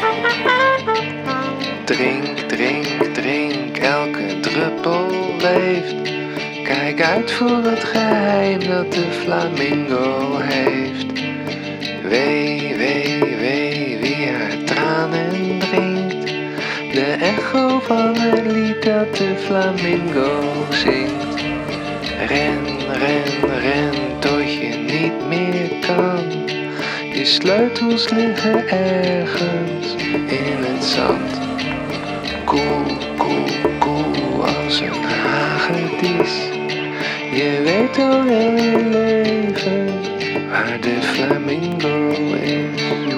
Drink, drink, drink, elke druppel leeft. Kijk uit voor het geheim dat de flamingo heeft. Wee, wee, wee, wie haar tranen drinkt. De echo van het lied dat de flamingo zingt. Ren, ren, ren, tot je niet meer kan. Je sleutels liggen ergens in het zand. Koel, koel, koel als een hagedis. Je weet al heel je leven waar de flamingo is.